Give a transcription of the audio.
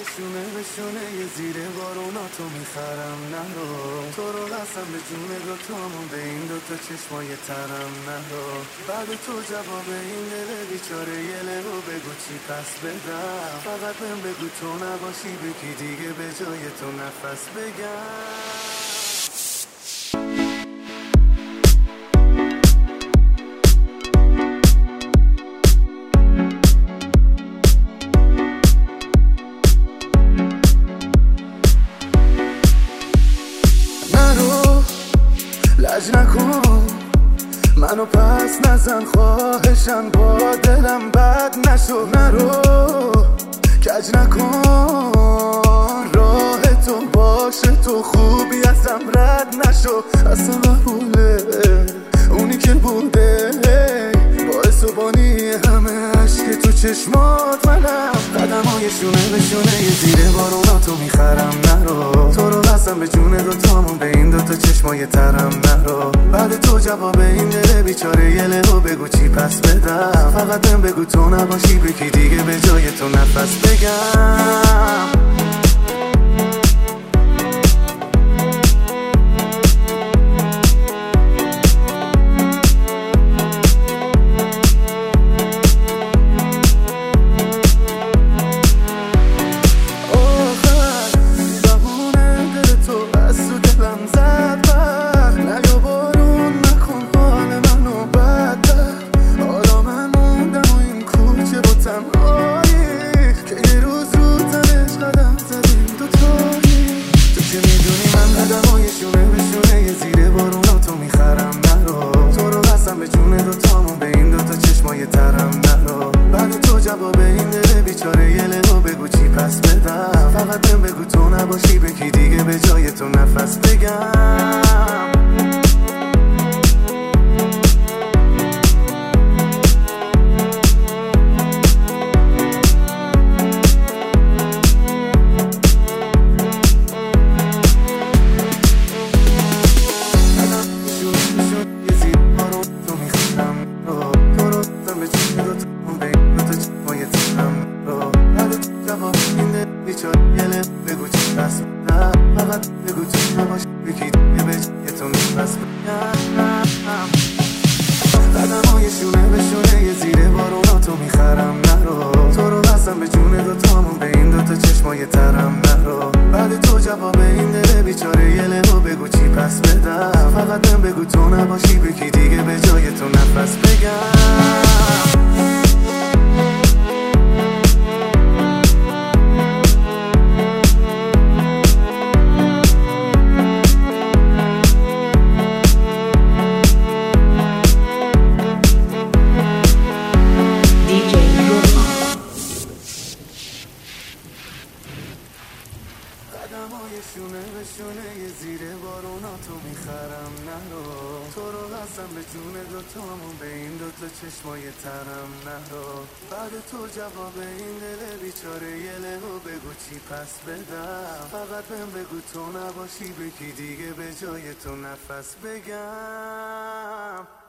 شونه به شونه یه زیر بارونا تو میخرم نرو، تو رو قسم به جون دوتامون به این دوتا چشمای ترم نرو. بعد تو جواب این دل بیچاره یه لبو بگو چی پس بدم، فقط بهم بگو تو نباشی بکی دیگه به جای تو نفس بگم. لج نکن منو پس نزن خواهشم، با دلم بد نشو. نرو کج نکن راه تو باشه، تو خوبی ازم رد نشو. اصلا قبوله اونی که بوده باعث و بانی همه عشق تو چشمات منم. قدمای شونه به شونه یه زیر بارونا تو میخرم نرو، تو رو قسم به جون دوتامون به این دوتا چشمای ترم نرو. بعد تو جواب این دل بیچاره یه لبو بگو چی پس بدم، فقط بهم بگو تو نباشی بکی دیگه به جای تو نفس بگم. جواب این دل بیچاره یه لبو بگو چی پس بدم، فقط بهم بگو تو نباشی بکی دیگه به جای تو نفس بگم. فقط بگو تو نباش بکی یه بجه تو نفس بگم. قدمای شونه به شونه یه زیر بارونا تو میخرم نرو، تو رو قسم به جون دوتامون به این دوتا چشمای ترم نرو. بعد تو جواب این دل بیچاره یه لبو بگو چی پس بدم، فقط بهم بگو تو نباشی بکی دیگه به جای تو نفس بگم. قدمای شونه به شونه یه زیر بارونا تو میخرم نرو، تو رو قسم به جون دوتامون به این دوتا چشمای ترم نرو. بعد تو جواب این دل بیچاره یه لبو بگو چی پس بدم، فقط بهم بگو تو نباشی بکی دیگه به جای تو نفس بگم.